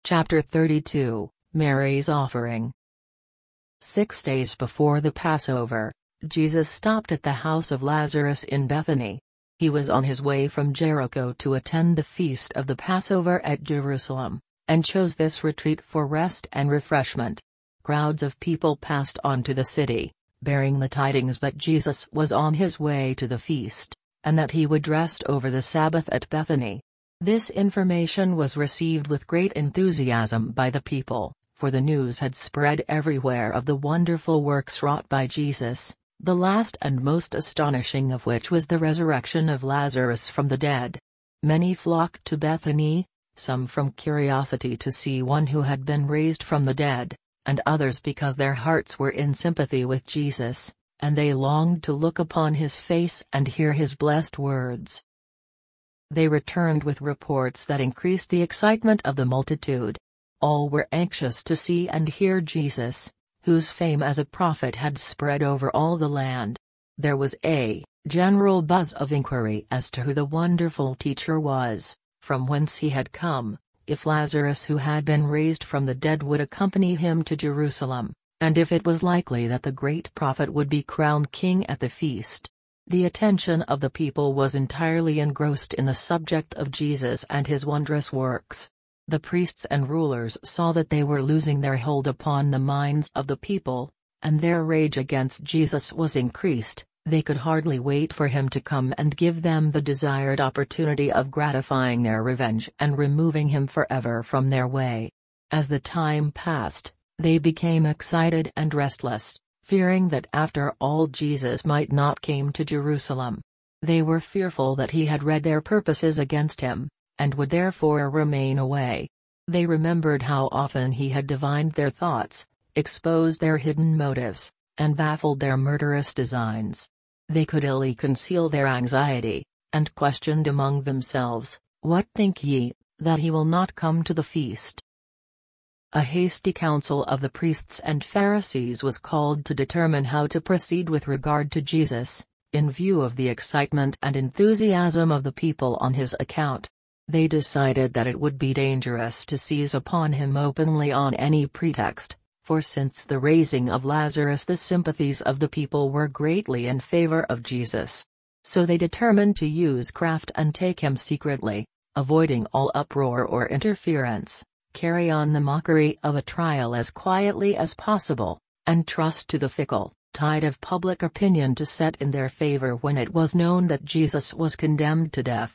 Chapter 32, Mary's Offering. 6 days before the Passover, Jesus stopped at the house of Lazarus in Bethany. He was on his way from Jericho to attend the feast of the Passover at Jerusalem, and chose this retreat for rest and refreshment. Crowds of people passed on to the city, bearing the tidings that Jesus was on his way to the feast, and that he would rest over the Sabbath at Bethany. This information was received with great enthusiasm by the people, for the news had spread everywhere of the wonderful works wrought by Jesus, the last and most astonishing of which was the resurrection of Lazarus from the dead. Many flocked to Bethany, some from curiosity to see one who had been raised from the dead, and others because their hearts were in sympathy with Jesus, and they longed to look upon his face and hear his blessed words. They returned with reports that increased the excitement of the multitude. All were anxious to see and hear Jesus, whose fame as a prophet had spread over all the land. There was a general buzz of inquiry as to who the wonderful teacher was, from whence he had come, if Lazarus who had been raised from the dead would accompany him to Jerusalem, and if it was likely that the great prophet would be crowned king at the feast. The attention of the people was entirely engrossed in the subject of Jesus and his wondrous works. The priests and rulers saw that they were losing their hold upon the minds of the people, and their rage against Jesus was increased. They could hardly wait for him to come and give them the desired opportunity of gratifying their revenge and removing him forever from their way. As the time passed, they became excited and restless, fearing that after all Jesus might not come to Jerusalem. They were fearful that he had read their purposes against him, and would therefore remain away. They remembered how often he had divined their thoughts, exposed their hidden motives, and baffled their murderous designs. They could illy conceal their anxiety, and questioned among themselves, "What think ye, that he will not come to the feast?" A hasty council of the priests and Pharisees was called to determine how to proceed with regard to Jesus, in view of the excitement and enthusiasm of the people on his account. They decided that it would be dangerous to seize upon him openly on any pretext, for since the raising of Lazarus the sympathies of the people were greatly in favor of Jesus. So they determined to use craft and take him secretly, avoiding all uproar or interference, carry on the mockery of a trial as quietly as possible, and trust to the fickle tide of public opinion to set in their favor when it was known that Jesus was condemned to death.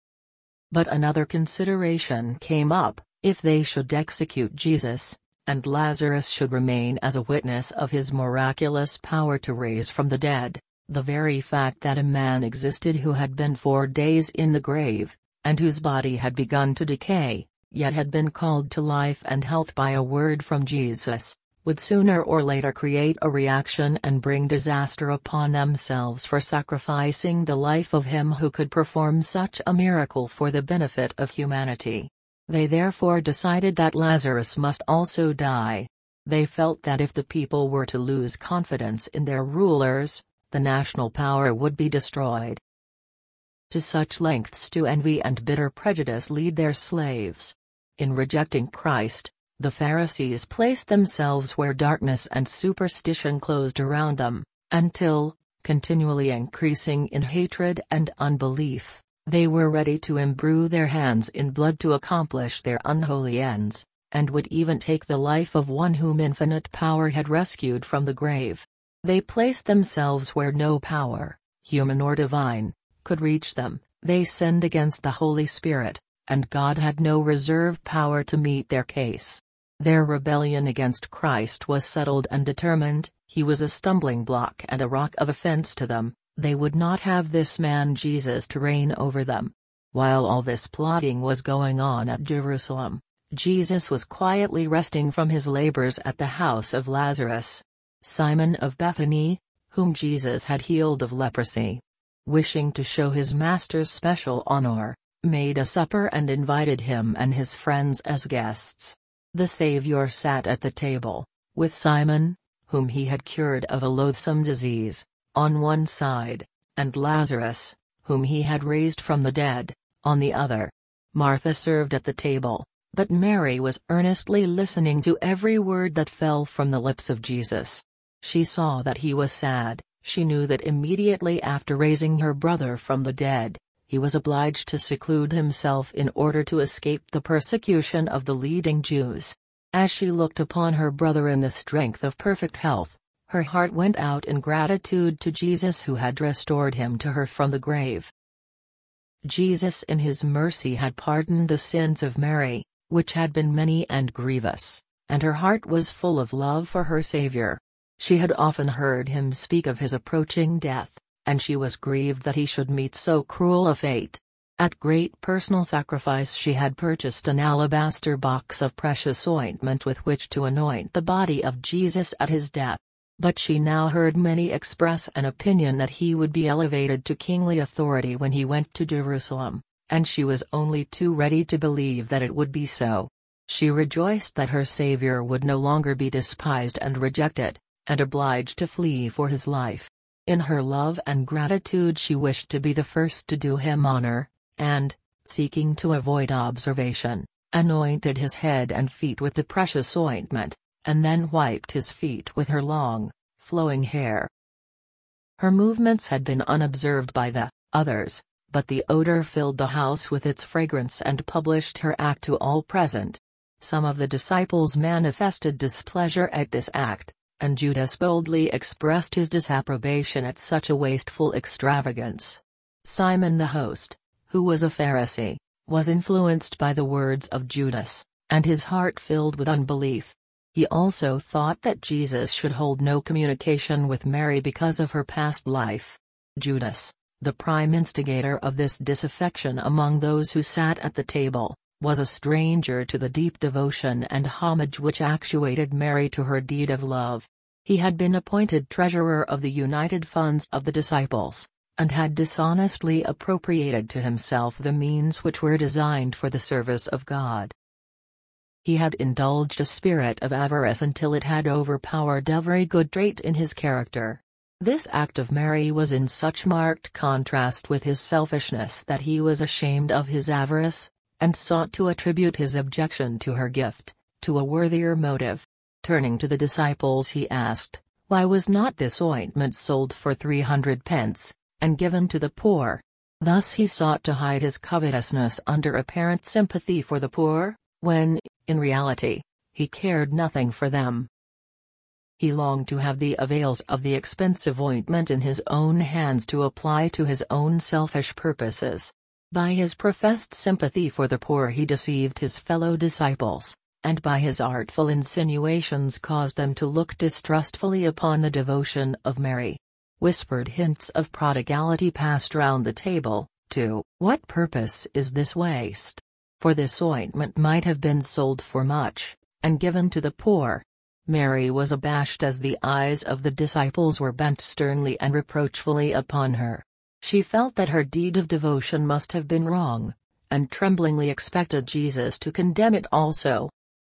But another consideration came up: if they should execute Jesus, and Lazarus should remain as a witness of his miraculous power to raise from the dead, the very fact that a man existed who had been 4 days in the grave, and whose body had begun to decay, yet had been called to life and health by a word from Jesus, would sooner or later create a reaction and bring disaster upon themselves for sacrificing the life of him who could perform such a miracle for the benefit of humanity. They therefore decided that Lazarus must also die. They felt that if the people were to lose confidence in their rulers, the national power would be destroyed. To such lengths do envy and bitter prejudice lead their slaves. In rejecting Christ, the Pharisees placed themselves where darkness and superstition closed around them, until, continually increasing in hatred and unbelief, they were ready to imbrue their hands in blood to accomplish their unholy ends, and would even take the life of one whom infinite power had rescued from the grave. They placed themselves where no power, human or divine, could reach them. They sinned against the Holy Spirit, and God had no reserve power to meet their case. Their rebellion against Christ was settled and determined. He was a stumbling block and a rock of offense to them. They would not have this man Jesus to reign over them. While all this plotting was going on at Jerusalem, Jesus was quietly resting from his labors at the house of Lazarus. Simon of Bethany, whom Jesus had healed of leprosy, wishing to show his master's special honor, made a supper and invited him and his friends as guests. The Savior sat at the table, with Simon, whom he had cured of a loathsome disease, on one side, and Lazarus, whom he had raised from the dead, on the other. Martha served at the table, But Mary was earnestly listening to every word that fell from the lips of Jesus. She saw that he was sad. She knew that immediately after raising her brother from the dead, he was obliged to seclude himself in order to escape the persecution of the leading Jews. As she looked upon her brother in the strength of perfect health, her heart went out in gratitude to Jesus who had restored him to her from the grave. Jesus in his mercy had pardoned the sins of Mary, which had been many and grievous, and her heart was full of love for her Savior. She had often heard him speak of his approaching death, and she was grieved that he should meet so cruel a fate. At great personal sacrifice she had purchased an alabaster box of precious ointment with which to anoint the body of Jesus at his death. But she now heard many express an opinion that he would be elevated to kingly authority when he went to Jerusalem, and she was only too ready to believe that it would be so. She rejoiced that her Savior would no longer be despised and rejected, and obliged to flee for his life. In her love and gratitude she wished to be the first to do him honor, and, seeking to avoid observation, anointed his head and feet with the precious ointment, and then wiped his feet with her long, flowing hair. Her movements had been unobserved by the others, but the odor filled the house with its fragrance and published her act to all present. Some of the disciples manifested displeasure at this act, and Judas boldly expressed his disapprobation at such a wasteful extravagance. Simon the host, who was a Pharisee, was influenced by the words of Judas, and his heart filled with unbelief. He also thought that Jesus should hold no communication with Mary because of her past life. Judas, the prime instigator of this disaffection among those who sat at the table, was a stranger to the deep devotion and homage which actuated Mary to her deed of love. He had been appointed treasurer of the united funds of the disciples, and had dishonestly appropriated to himself the means which were designed for the service of God. He had indulged a spirit of avarice until it had overpowered every good trait in his character. This act of Mary was in such marked contrast with his selfishness that he was ashamed of his avarice, and sought to attribute his objection to her gift, to a worthier motive. Turning to the disciples he asked, "Why was not this ointment sold for 300 pence, and given to the poor?" Thus he sought to hide his covetousness under apparent sympathy for the poor, when, in reality, he cared nothing for them. He longed to have the avails of the expensive ointment in his own hands to apply to his own selfish purposes. By his professed sympathy for the poor he deceived his fellow disciples, and by his artful insinuations caused them to look distrustfully upon the devotion of Mary. Whispered hints of prodigality passed round the table. To what purpose is this waste? For this ointment might have been sold for much, and given to the poor. Mary was abashed as the eyes of the disciples were bent sternly and reproachfully upon her. She felt that her deed of devotion must have been wrong, and tremblingly expected Jesus to condemn it also.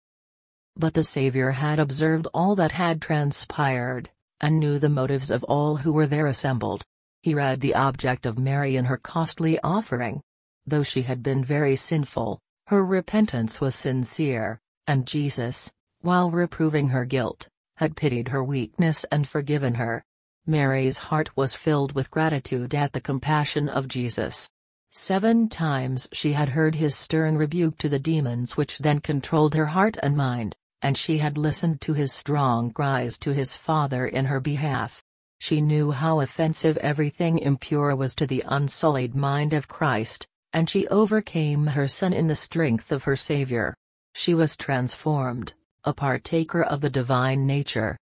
But the Savior had observed all that had transpired, and knew the motives of all who were there assembled. He read the object of Mary in her costly offering. Though she had been very sinful, her repentance was sincere, and Jesus, while reproving her guilt, had pitied her weakness and forgiven her. Mary's heart was filled with gratitude at the compassion of Jesus. 7 times she had heard his stern rebuke to the demons which then controlled her heart and mind, and she had listened to his strong cries to his Father in her behalf. She knew how offensive everything impure was to the unsullied mind of Christ, and she overcame her sin in the strength of her Savior. She was transformed, a partaker of the divine nature.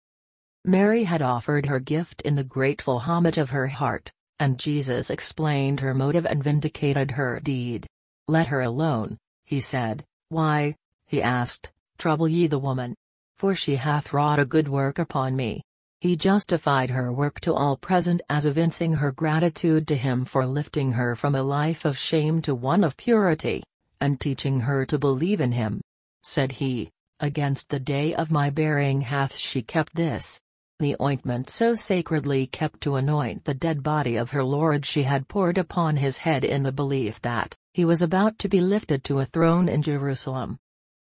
Mary had offered her gift in the grateful homage of her heart, and Jesus explained her motive and vindicated her deed. "Let her alone," he said. "Why," he asked, "trouble ye the woman? For she hath wrought a good work upon me." He justified her work to all present as evincing her gratitude to him for lifting her from a life of shame to one of purity, and teaching her to believe in him. Said he, "Against the day of my burying hath she kept this." The ointment so sacredly kept to anoint the dead body of her Lord she had poured upon his head in the belief that, He was about to be lifted to a throne in Jerusalem.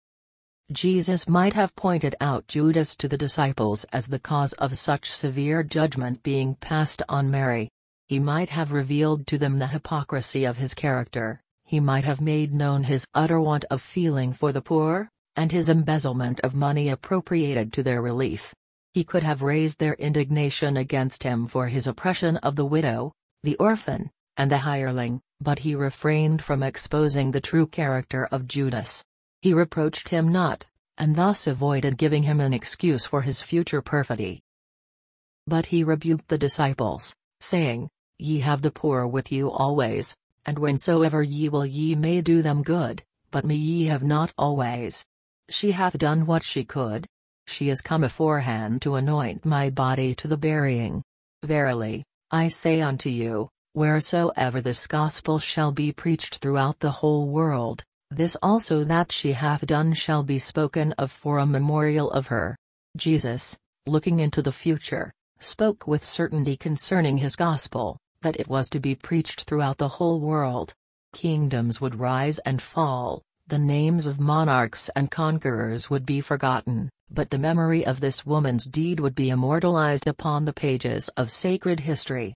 Jesus might have pointed out Judas to the disciples as the cause of such severe judgment being passed on Mary. He might have revealed to them the hypocrisy of his character, he might have made known his utter want of feeling for the poor, and his embezzlement of money appropriated to their relief. He could have raised their indignation against him for his oppression of the widow, the orphan, and the hireling, but he refrained from exposing the true character of Judas. He reproached him not, and thus avoided giving him an excuse for his future perfidy. But he rebuked the disciples, saying, Ye have the poor with you always, and whensoever ye will ye may do them good, but me ye have not always. She hath done what she could. She is come aforehand to anoint my body to the burying. Verily, I say unto you, wheresoever this gospel shall be preached throughout the whole world, this also that she hath done shall be spoken of for a memorial of her. Jesus, looking into the future, spoke with certainty concerning his gospel, that it was to be preached throughout the whole world. Kingdoms would rise and fall, the names of monarchs and conquerors would be forgotten, but the memory of this woman's deed would be immortalized upon the pages of sacred history.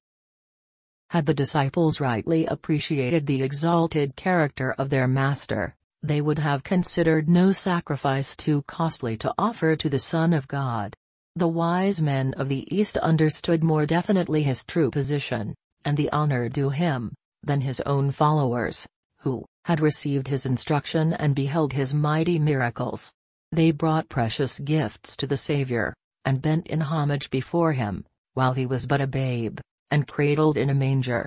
Had the disciples rightly appreciated the exalted character of their master, they would have considered no sacrifice too costly to offer to the Son of God. The wise men of the East understood more definitely his true position, and the honor due him, than his own followers, who had received his instruction and beheld his mighty miracles. They brought precious gifts to the Savior, and bent in homage before him, while he was but a babe, and cradled in a manger.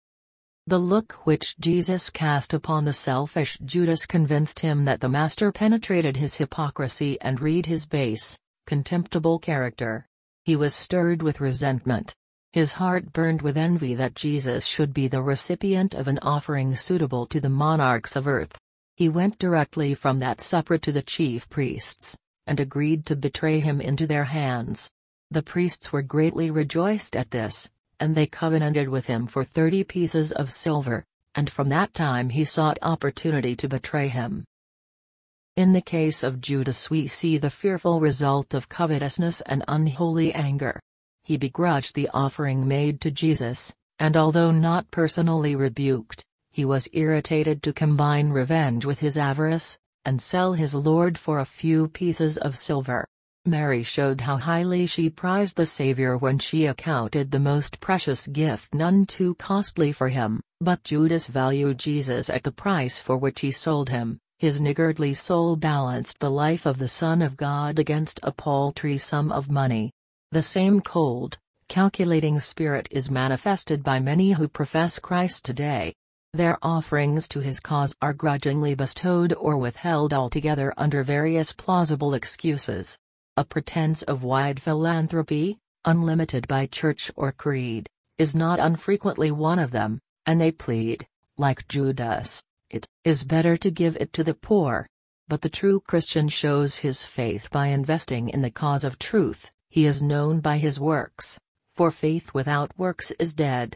The look which Jesus cast upon the selfish Judas convinced him that the Master penetrated his hypocrisy and read his base, contemptible character. He was stirred with resentment. His heart burned with envy that Jesus should be the recipient of an offering suitable to the monarchs of earth. He went directly from that supper to the chief priests, and agreed to betray him into their hands. The priests were greatly rejoiced at this, and they covenanted with him for 30 pieces of silver, and from that time he sought opportunity to betray him. In the case of Judas we see the fearful result of covetousness and unholy anger. He begrudged the offering made to Jesus, and although not personally rebuked, he was irritated to combine revenge with his avarice, and sell his Lord for a few pieces of silver. Mary showed how highly she prized the Savior when she accounted the most precious gift none too costly for him, but Judas valued Jesus at the price for which he sold him. His niggardly soul balanced the life of the Son of God against a paltry sum of money. The same cold, calculating spirit is manifested by many who profess Christ today. Their offerings to his cause are grudgingly bestowed or withheld altogether under various plausible excuses. A pretense of wide philanthropy, unlimited by church or creed, is not unfrequently one of them, and they plead, like Judas, it is better to give it to the poor. But the true Christian shows his faith by investing in the cause of truth. He is known by his works, for faith without works is dead.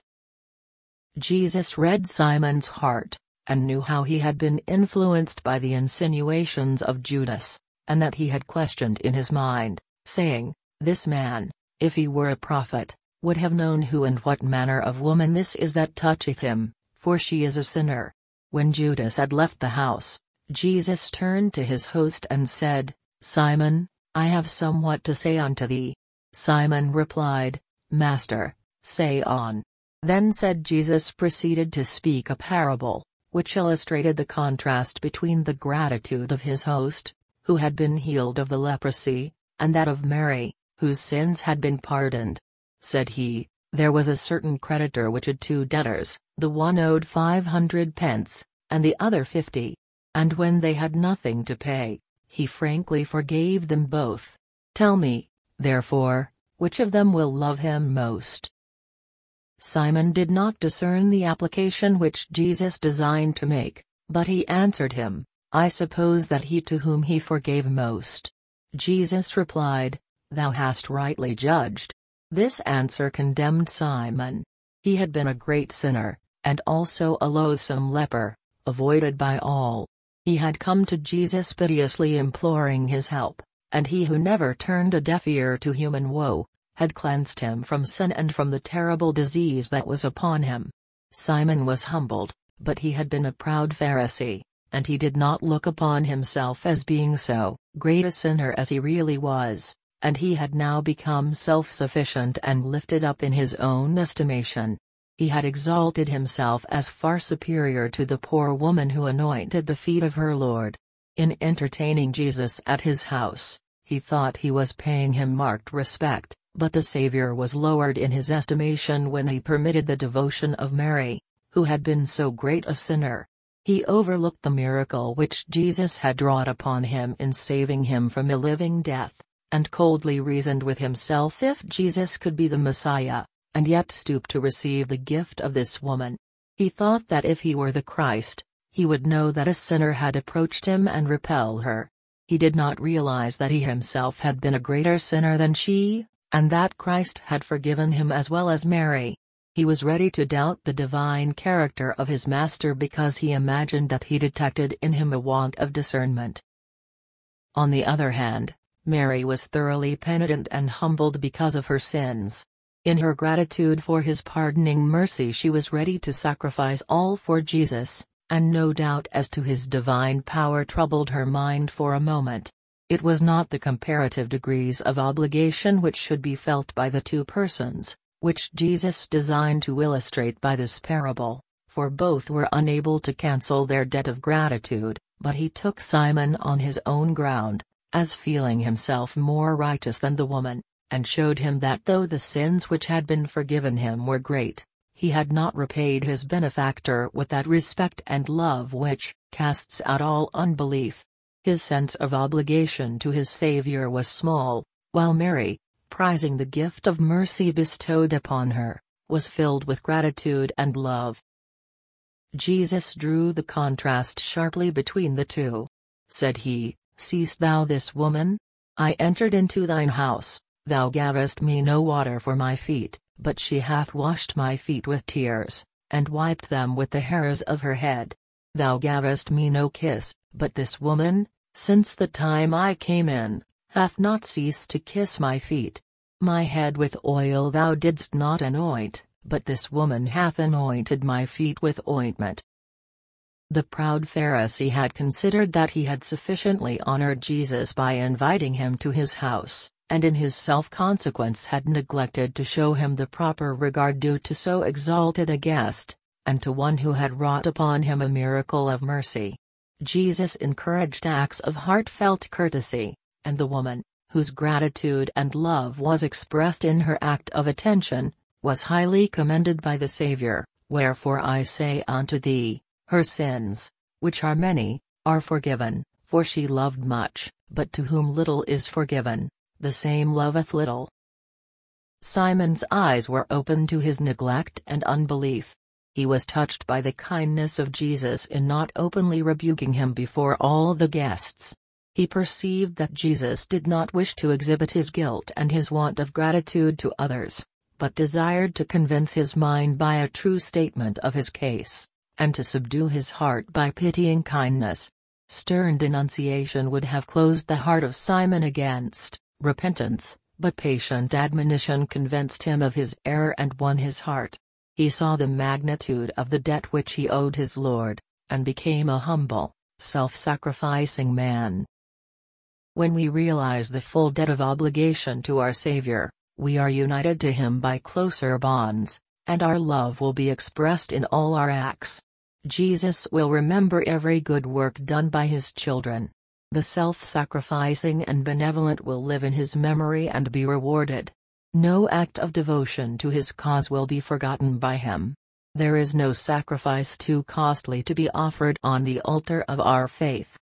Jesus read Simon's heart, and knew how he had been influenced by the insinuations of Judas, and that he had questioned in his mind, saying, This man, if he were a prophet, would have known who and what manner of woman this is that toucheth him, for she is a sinner. When Judas had left the house, Jesus turned to his host and said, Simon, I have somewhat to say unto thee. Simon replied, Master, say on. Then said Jesus proceeded to speak a parable, which illustrated the contrast between the gratitude of his host, who had been healed of the leprosy, and that of Mary, whose sins had been pardoned. Said he, There was a certain creditor which had 2 debtors, the one owed 500 pence, and the other 50. And when they had nothing to pay, he frankly forgave them both. Tell me, therefore, which of them will love him most? Simon did not discern the application which Jesus designed to make, but he answered him, I suppose that he to whom he forgave most. Jesus replied, Thou hast rightly judged. This answer condemned Simon. He had been a great sinner, and also a loathsome leper, avoided by all. He had come to Jesus piteously imploring his help, and he who never turned a deaf ear to human woe, had cleansed him from sin and from the terrible disease that was upon him. Simon was humbled, but he had been a proud Pharisee, and he did not look upon himself as being so great a sinner as he really was, and he had now become self-sufficient and lifted up in his own estimation. He had exalted himself as far superior to the poor woman who anointed the feet of her Lord. In entertaining Jesus at his house, he thought he was paying him marked respect, but the Savior was lowered in his estimation when he permitted the devotion of Mary, who had been so great a sinner. He overlooked the miracle which Jesus had wrought upon him in saving him from a living death, and coldly reasoned with himself if Jesus could be the Messiah, and yet stoop to receive the gift of this woman. He thought that if he were the Christ, he would know that a sinner had approached him and repel her. He did not realize that he himself had been a greater sinner than she, and that Christ had forgiven him as well as Mary. He was ready to doubt the divine character of his master because he imagined that he detected in him a want of discernment. On the other hand, Mary was thoroughly penitent and humbled because of her sins. In her gratitude for his pardoning mercy she was ready to sacrifice all for Jesus, and no doubt as to his divine power troubled her mind for a moment. It was not the comparative degrees of obligation which should be felt by the two persons, which Jesus designed to illustrate by this parable, for both were unable to cancel their debt of gratitude, but he took Simon on his own ground, as feeling himself more righteous than the woman, and showed him that though the sins which had been forgiven him were great, he had not repaid his benefactor with that respect and love which casts out all unbelief. His sense of obligation to his Savior was small, while Mary, prizing the gift of mercy bestowed upon her, was filled with gratitude and love. Jesus drew the contrast sharply between the two. Said he, "Seest thou this woman? I entered into thine house, thou gavest me no water for my feet, but she hath washed my feet with tears, and wiped them with the hairs of her head. Thou gavest me no kiss, but this woman, since the time I came in, hath not ceased to kiss my feet. My head with oil thou didst not anoint, but this woman hath anointed my feet with ointment." The proud Pharisee had considered that he had sufficiently honored Jesus by inviting him to his house, and in his self-consequence had neglected to show him the proper regard due to so exalted a guest, and to one who had wrought upon him a miracle of mercy. Jesus encouraged acts of heartfelt courtesy, and the woman, whose gratitude and love was expressed in her act of attention, was highly commended by the Savior. "Wherefore I say unto thee, her sins, which are many, are forgiven, for she loved much, but to whom little is forgiven, the same loveth little." Simon's eyes were opened to his neglect and unbelief. He was touched by the kindness of Jesus in not openly rebuking him before all the guests. He perceived that Jesus did not wish to exhibit his guilt and his want of gratitude to others, but desired to convince his mind by a true statement of his case, and to subdue his heart by pitying kindness. Stern denunciation would have closed the heart of Simon against repentance, but patient admonition convinced him of his error and won his heart. He saw the magnitude of the debt which he owed his Lord, and became a humble, self-sacrificing man. When we realize the full debt of obligation to our Savior, we are united to Him by closer bonds, and our love will be expressed in all our acts. Jesus will remember every good work done by His children. The self-sacrificing and benevolent will live in His memory and be rewarded. No act of devotion to His cause will be forgotten by Him. There is no sacrifice too costly to be offered on the altar of our faith.